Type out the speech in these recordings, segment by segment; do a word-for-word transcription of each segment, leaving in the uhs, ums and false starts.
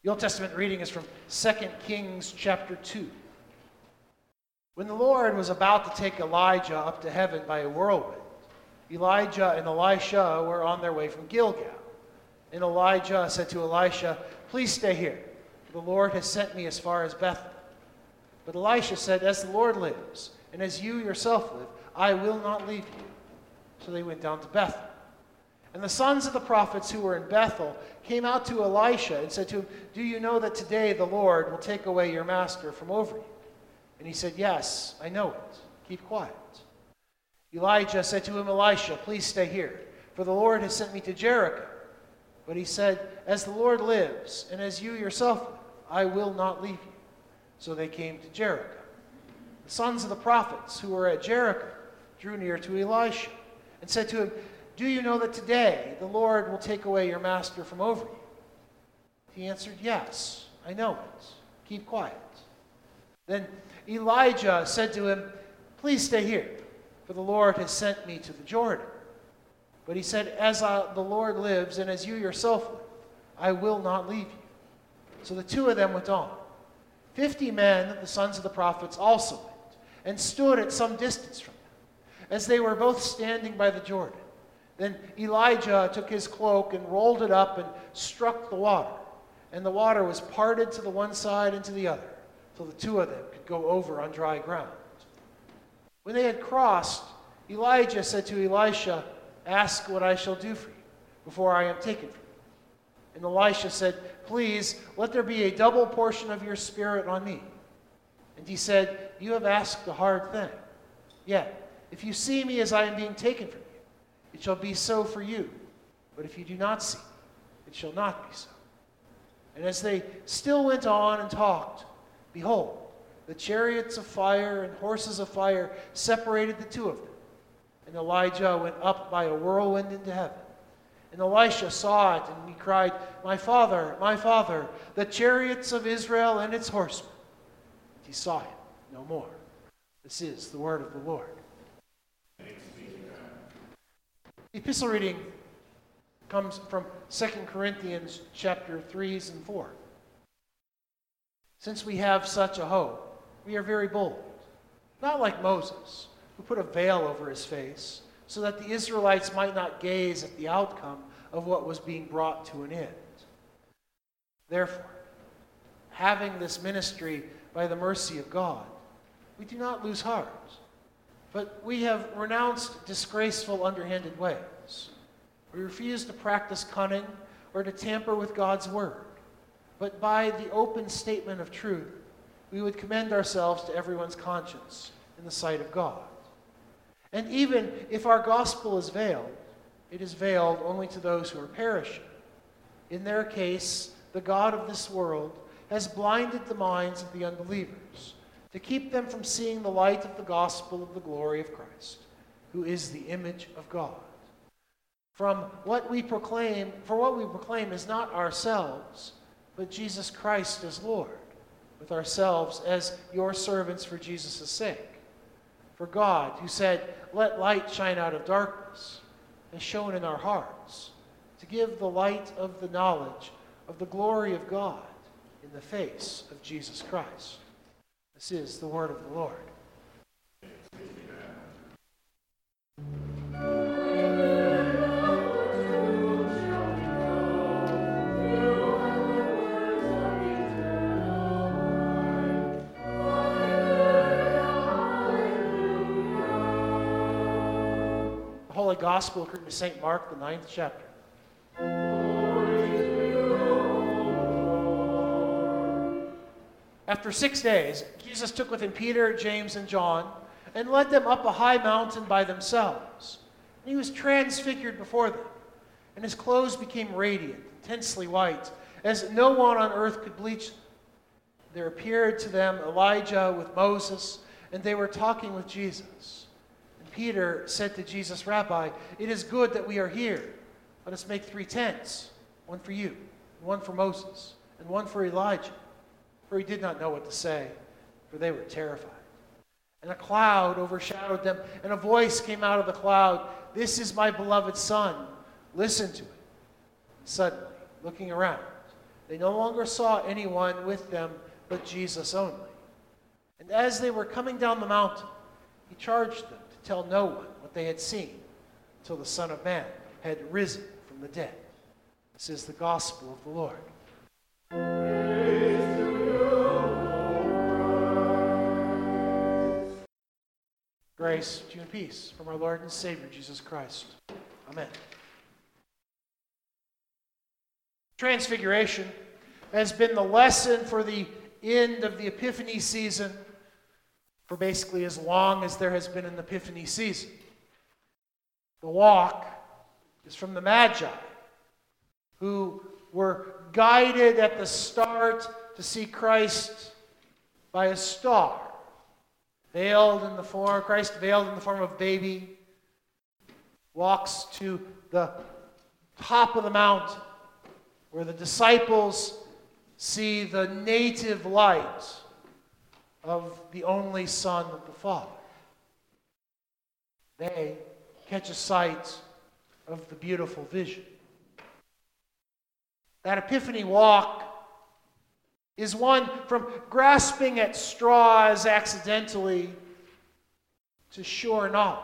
The Old Testament reading is from Second Kings chapter two. When the Lord was about to take Elijah up to heaven by a whirlwind, Elijah and Elisha were on their way from Gilgal. And Elijah said to Elisha, "Please stay here, for the Lord has sent me as far as Bethel." But Elisha said, "As the Lord lives, and as you yourself live, I will not leave you." So they went down to Bethel. And the sons of the prophets who were in Bethel came out to Elisha and said to him, "Do you know that today the Lord will take away your master from over you?" And he said, "Yes, I know it. Keep quiet." Elijah said to him, "Elisha, please stay here, for the Lord has sent me to Jericho." But he said, "As the Lord lives, and as you yourself live, I will not leave you." So they came to Jericho. The sons of the prophets who were at Jericho drew near to Elisha and said to him, "Do you know that today the Lord will take away your master from over you?" He answered, "Yes, I know it. Keep quiet." Then Elijah said to him, "Please stay here, for the Lord has sent me to the Jordan." But he said, "As uh, the Lord lives, and as you yourself live, I will not leave you." So the two of them went on. Fifty men of the sons of the prophets also went, and stood at some distance from them, as they were both standing by the Jordan. Then Elijah took his cloak and rolled it up and struck the water, and the water was parted to the one side and to the other, till the two of them could go over on dry ground. When they had crossed, Elijah said to Elisha, "Ask what I shall do for you before I am taken from you." And Elisha said, "Please, let there be a double portion of your spirit on me." And he said, "You have asked a hard thing. Yet, if you see me as I am being taken from you, it shall be so for you. But if you do not see me, it shall not be so." And as they still went on and talked, behold, the chariots of fire and horses of fire separated the two of them. And Elijah went up by a whirlwind into heaven. And Elisha saw it, and he cried, "My father, my father, the chariots of Israel and its horsemen." And he saw him no more. This is the word of the Lord. The epistle reading comes from Second Corinthians chapter threes and four. Since we have such a hope, we are very bold, not like Moses, who put a veil over his face, so that the Israelites might not gaze at the outcome of what was being brought to an end. Therefore, having this ministry by the mercy of God, we do not lose heart. But we have renounced disgraceful, underhanded ways. We refuse to practice cunning or to tamper with God's word. But by the open statement of truth, we would commend ourselves to everyone's conscience in the sight of God. And even if our gospel is veiled, it is veiled only to those who are perishing. In their case, the God of this world has blinded the minds of the unbelievers, to keep them from seeing the light of the gospel of the glory of Christ, who is the image of God. From what we proclaim, for what we proclaim is not ourselves, but Jesus Christ as Lord, with ourselves as your servants for Jesus' sake. For God, who said, "Let light shine out of darkness," has shone in our hearts, to give the light of the knowledge of the glory of God in the face of Jesus Christ. This is the word of the Lord. The Holy Gospel according to Saint Mark, the ninth chapter. After six days, Jesus took with him Peter, James, and John, and led them up a high mountain by themselves. And he was transfigured before them, and his clothes became radiant, intensely white, as no one on earth could bleach them. There appeared to them Elijah with Moses, and they were talking with Jesus. And Peter said to Jesus, "Rabbi, it is good that we are here. Let us make three tents, one for you, and one for Moses, and one for Elijah." For he did not know what to say, for they were terrified. And a cloud overshadowed them, and a voice came out of the cloud, "This is my beloved Son, listen to him." And suddenly, looking around, They no longer saw anyone with them but Jesus only. And as they were coming down the mountain, he charged them to tell no one what they had seen until the Son of Man had risen from the dead. This is the gospel of the Lord. Praise to you, Lord. Grace to you and peace from our Lord and Savior, Jesus Christ. Amen. Transfiguration has been the lesson for the end of the Epiphany season for basically as long as there has been an Epiphany season. The walk is from the Magi, who were guided at the start to see Christ by a star, veiled in the form, Christ veiled in the form of a baby, walks to the top of the mountain, where the disciples see the native light of the only Son of the Father. They catch a sight of the beautiful vision. That Epiphany walk is one from grasping at straws accidentally to sure knowledge.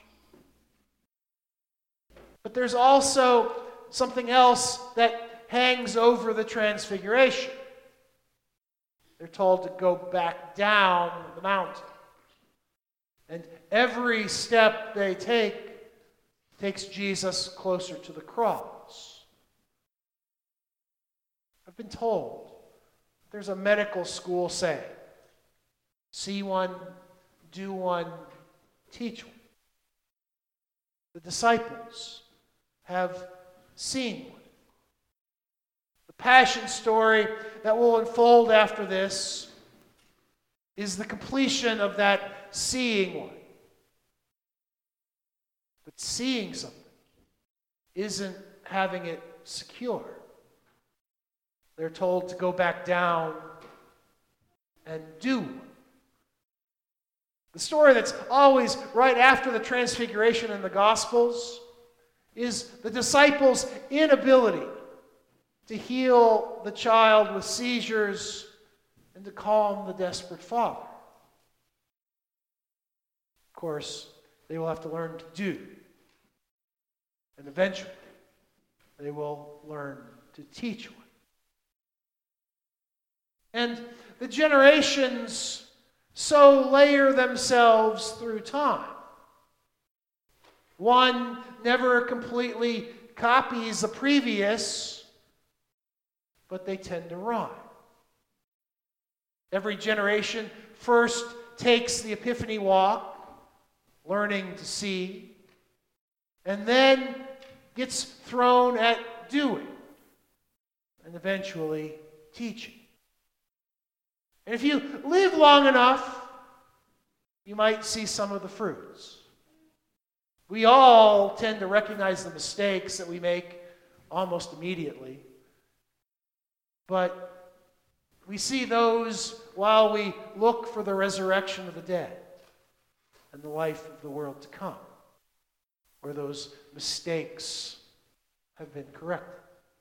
But there's also something else that hangs over the Transfiguration. They're told to go back down the mountain. And every step they take takes Jesus closer to the cross. I've been told there's a medical school saying, see one, do one, teach one. The disciples have seen one. The passion story that will unfold after this is the completion of that seeing one. But seeing something isn't having it secure. They're told to go back down and do one. The story that's always right after the Transfiguration in the Gospels is the disciples' inability to heal the child with seizures and to calm the desperate father. Of course, they will have to learn to do. And eventually, they will learn to teach one. And the generations so layer themselves through time. One never completely copies the previous, but they tend to rhyme. Every generation first takes the Epiphany walk, learning to see, and then gets thrown at doing, and eventually teaching. And if you live long enough, you might see some of the fruits. We all tend to recognize the mistakes that we make almost immediately. But we see those while we look for the resurrection of the dead and the life of the world to come, where those mistakes have been corrected.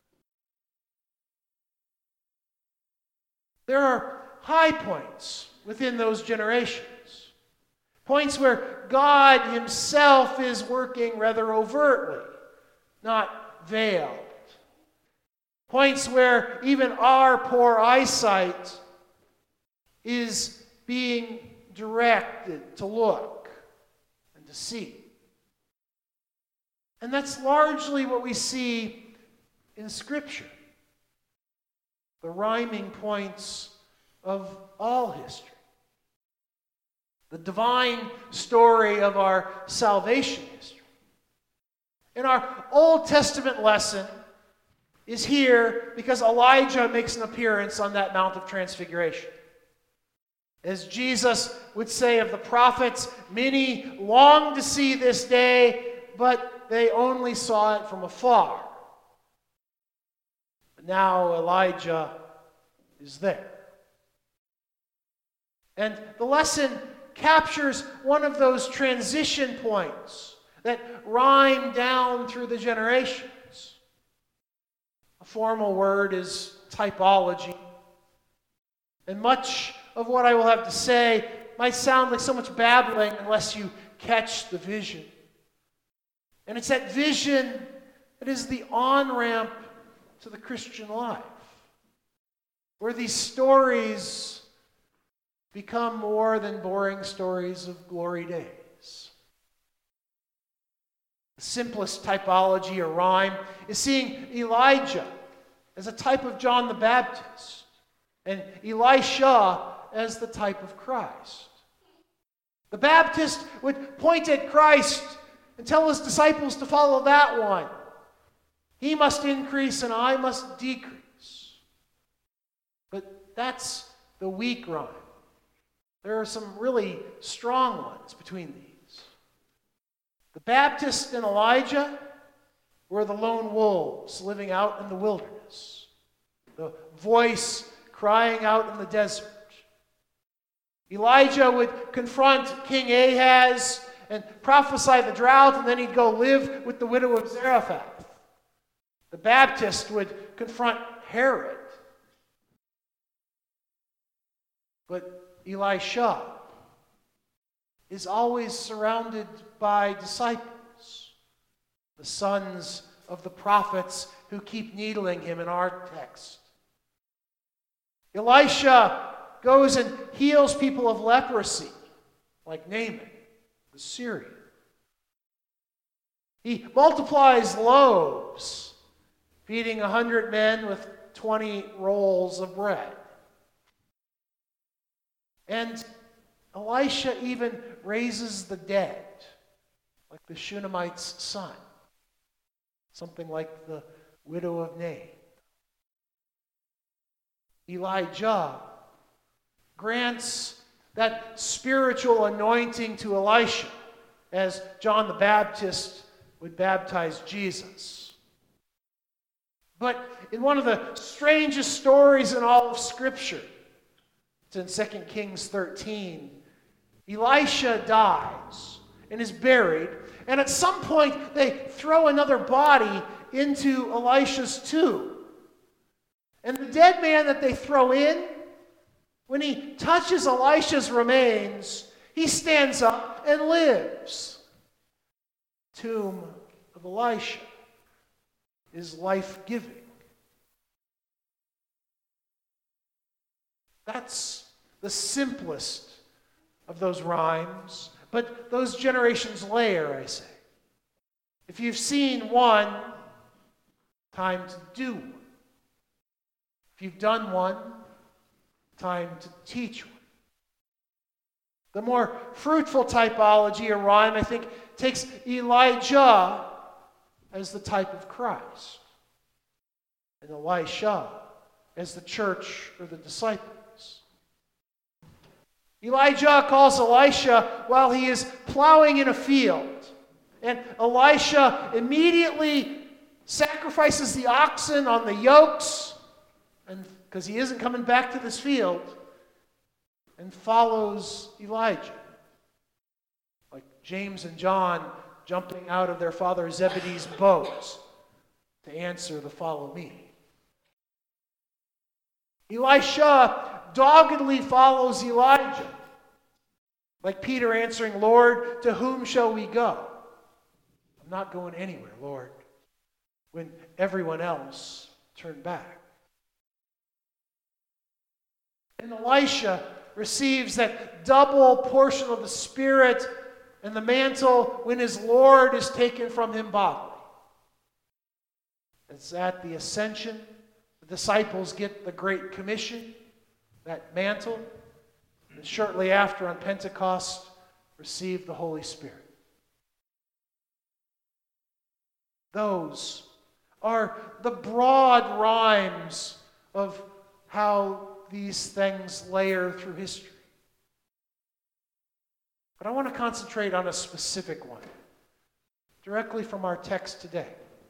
There are high points within those generations. Points where God himself is working rather overtly, not veiled. Points where even our poor eyesight is being directed to look and to see. And that's largely what we see in Scripture. The rhyming points of all history. The divine story of our salvation history. And our Old Testament lesson is here because Elijah makes an appearance on that Mount of Transfiguration. As Jesus would say of the prophets, many longed to see this day, but they only saw it from afar. But now Elijah is there. And the lesson captures one of those transition points that rhyme down through the generations. A formal word is typology. And much of what I will have to say might sound like so much babbling unless you catch the vision. And it's that vision that is the on-ramp to the Christian life, where these stories become more than boring stories of glory days. The simplest typology or rhyme is seeing Elijah as a type of John the Baptist and Elisha as the type of Christ. The Baptist would point at Christ and tell his disciples to follow that one. He must increase and I must decrease. But that's the weak rhyme. There are some really strong ones between these. The Baptist and Elijah were the lone wolves living out in the wilderness, the voice crying out in the desert. Elijah would confront King Ahaz and prophesy the drought, and then he'd go live with the widow of Zarephath. The Baptist would confront Herod. But Elisha is always surrounded by disciples, the sons of the prophets who keep needling him in our text. Elisha goes and heals people of leprosy, like Naaman, the Syrian. He multiplies loaves, feeding a hundred men with twenty rolls of bread. And Elisha even raises the dead, like the Shunammite's son, something like the widow of Nain. Elijah grants that spiritual anointing to Elisha, as John the Baptist would baptize Jesus. But in one of the strangest stories in all of Scripture, it's in Second Kings thirteen, Elisha dies and is buried, and at some point they throw another body into Elisha's tomb. And the dead man that they throw in, when he touches Elisha's remains, he stands up and lives. Tomb of Elisha is life-giving. That's the simplest of those rhymes, but those generations layer, I say. If you've seen one, time to do one. If you've done one, time to teach one. The more fruitful typology or rhyme, I think, takes Elijah as the type of Christ, and Elisha as the church or the disciples. Elijah calls Elisha while he is plowing in a field, and Elisha immediately sacrifices the oxen on the yokes, and because he isn't coming back to this field, and follows Elijah. Like James and John jumping out of their father Zebedee's boat to answer the follow me. Elisha doggedly follows Elijah, like Peter answering, Lord, to whom shall we go? I'm not going anywhere, Lord, when everyone else turned back. And Elisha receives that double portion of the Spirit and the mantle when his Lord is taken from him bodily. It's at the ascension the disciples get the Great Commission, that mantle, and shortly after on Pentecost receive the Holy Spirit. Those are the broad rhymes of how these things layer through history. But I want to concentrate on a specific one, directly from our text today.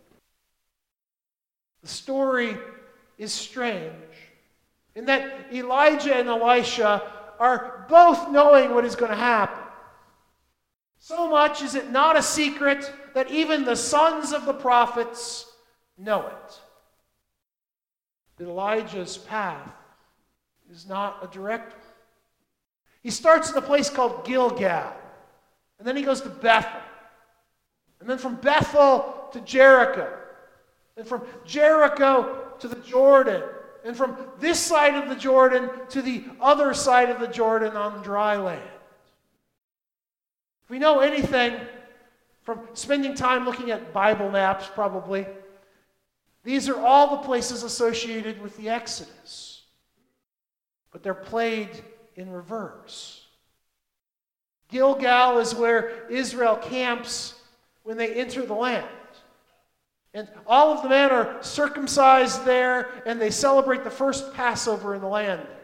The story is strange in that Elijah and Elisha are both knowing what is going to happen. So much is it not a secret that even the sons of the prophets know it. that Elijah's path is not a direct one. He starts at a place called Gilgal, and then he goes to Bethel, and then from Bethel to Jericho, and from Jericho to the Jordan, and from this side of the Jordan to the other side of the Jordan on dry land. If we know anything from spending time looking at Bible maps, probably, these are all the places associated with the Exodus. But they're played in reverse. Gilgal is where Israel camps when they enter the land. And all of the men are circumcised there, and they celebrate the first Passover in the land there.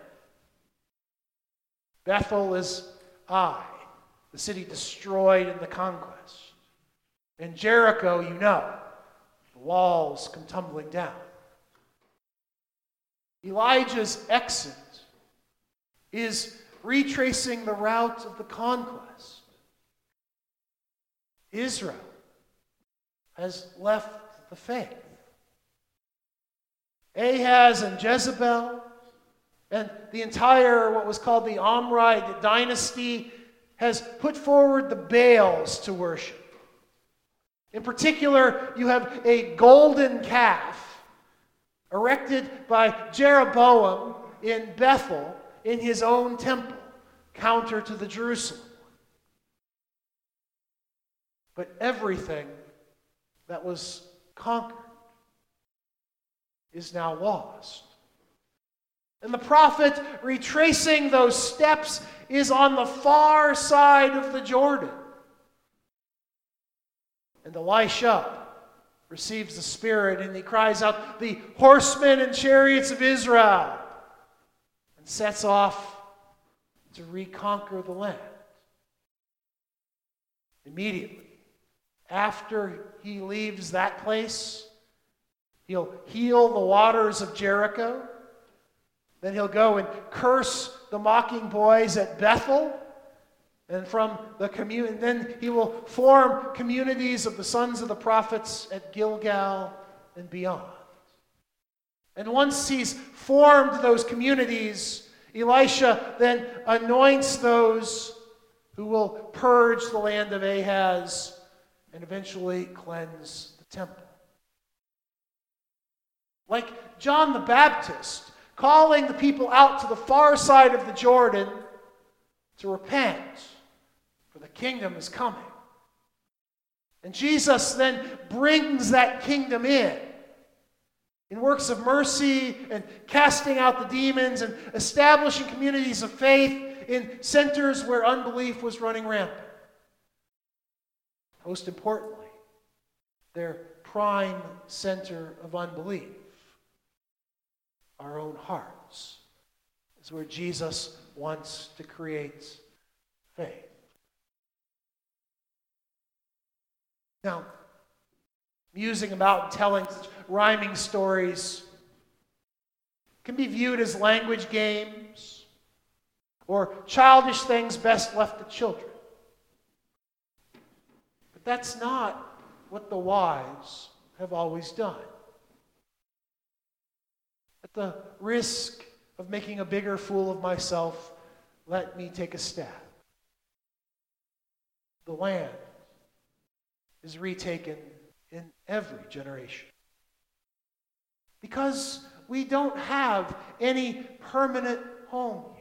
Bethel is Ai, the city destroyed in the conquest. And Jericho, you know, the walls come tumbling down. Elijah's exit is retracing the route of the conquest. Israel has left the faith. Ahaz and Jezebel and the entire, what was called the Omride dynasty, has put forward the Baals to worship. In particular, you have a golden calf erected by Jeroboam in Bethel in his own temple, counter to the Jerusalem one. But everything that was conquered is now lost. And the prophet, retracing those steps, is on the far side of the Jordan. And Elisha receives the Spirit, and he cries out, "The horsemen and chariots of Israel," and sets off to reconquer the land. Immediately after he leaves that place, he'll heal the waters of Jericho. Then he'll go and curse the mocking boys at Bethel. And from the commun- then he will form communities of the sons of the prophets at Gilgal and beyond. And once he's formed those communities, Elisha then anoints those who will purge the land of Ahaz and eventually cleanse the temple. Like John the Baptist, calling the people out to the far side of the Jordan to repent, for the kingdom is coming. And Jesus then brings that kingdom in, in works of mercy and casting out the demons and establishing communities of faith in centers where unbelief was running rampant. Most importantly, their prime center of unbelief, our own hearts, is where Jesus wants to create faith. Now, musing about and telling such rhyming stories can be viewed as language games or childish things best left to children. But that's not what the wise have always done. At the risk of making a bigger fool of myself, let me take a stab. The land is retaken in every generation. Because we don't have any permanent home here.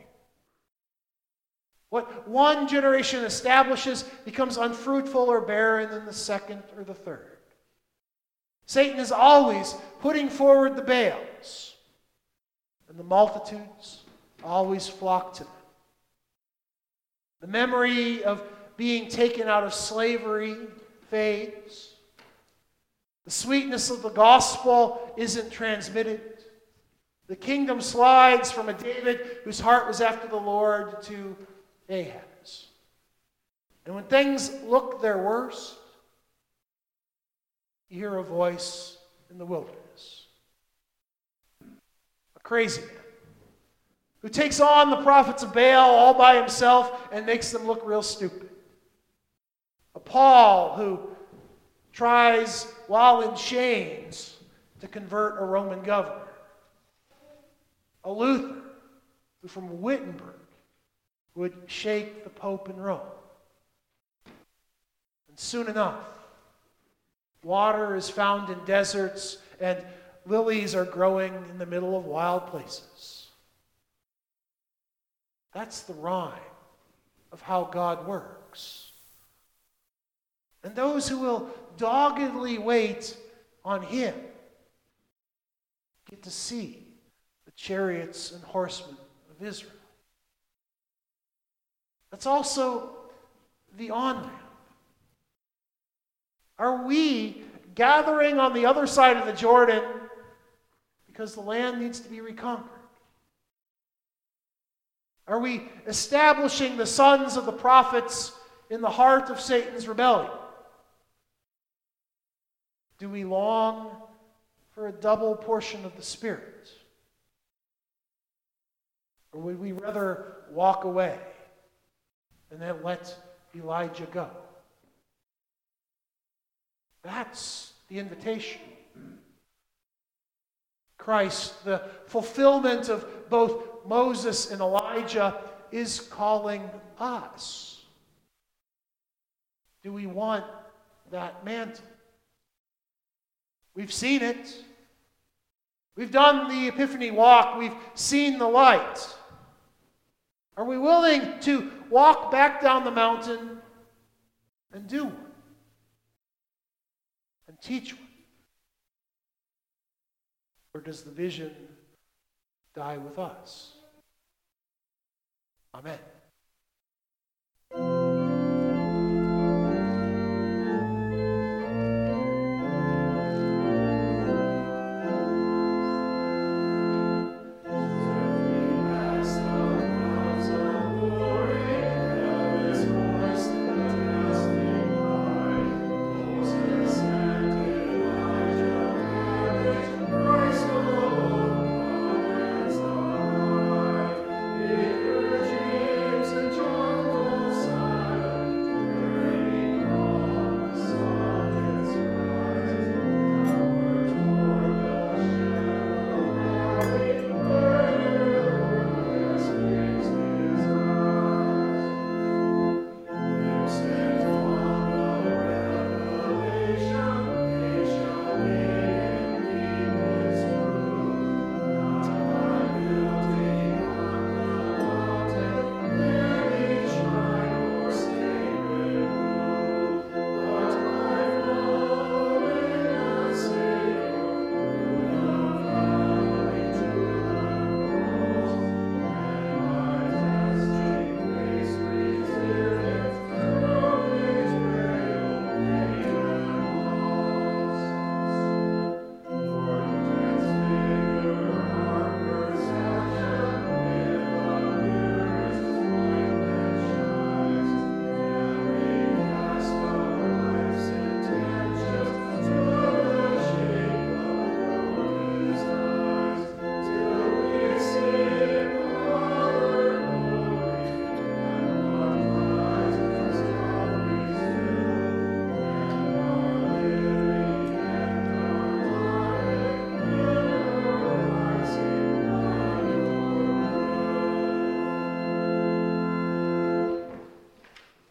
What one generation establishes becomes unfruitful or barren in the second or the third. Satan is always putting forward the Baals, and the multitudes always flock to them. The memory of being taken out of slavery fades. The sweetness of the gospel isn't transmitted. The kingdom slides from a David whose heart was after the Lord to Ahaz. And when things look their worst, you hear a voice in the wilderness. A crazy man who takes on the prophets of Baal all by himself and makes them look real stupid. A Paul who tries, while in chains, to convert a Roman governor. Luther, who from Wittenberg would shake the Pope in Rome. And soon enough, water is found in deserts and lilies are growing in the middle of wild places. That's the rhyme of how God works. And those who will doggedly wait on Him get to see the chariots and horsemen of Israel. That's also the on-ramp. Are we gathering on the other side of the Jordan because the land needs to be reconquered? Are we establishing the sons of the prophets in the heart of Satan's rebellion? Do we long for a double portion of the Spirit? Or would we rather walk away and then let Elijah go? That's the invitation. Christ, the fulfillment of both Moses and Elijah, is calling us. Do we want that mantle? We've seen it. We've done the Epiphany walk. We've seen the light. Are we willing to walk back down the mountain and do one? And teach one? Or does the vision die with us? Amen.